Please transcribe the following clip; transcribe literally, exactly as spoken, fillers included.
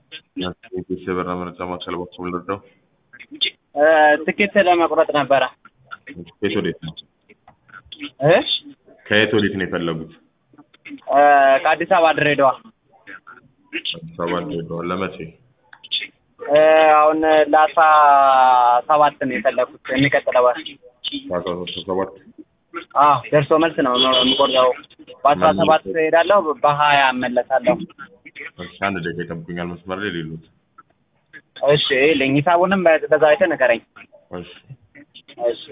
ቤተሰብ መረጃ ማዕከል በኩል ልርዳው? ትኬት ለመቁረጥ ነበረ። ከየት ወዴት ነው? እ ከየት ወዴት ነው የፈለጉት? ከአዲስ አበባ ድሬዳዋ። አዲስ አበባ ድሬዳዋ ለመቼ? አሁን ለአስራ ሰባት ነው የፈለኩት የሚቀጥለው ወር። አስራ ሰባት አዎ ደርሶ መልስ ነው የምቆርጠው። በአስራ ሰባት እሄዳለሁ፣ በሀያ እመለሳለሁ። እሺ አንድ ደቂቃ ይጠብቁኛል መስመር ላይ ሌሉት። እሺ ይልኝ ሂሳቡንም በዛ አይተህ ንገረኝ። እሺ እሺ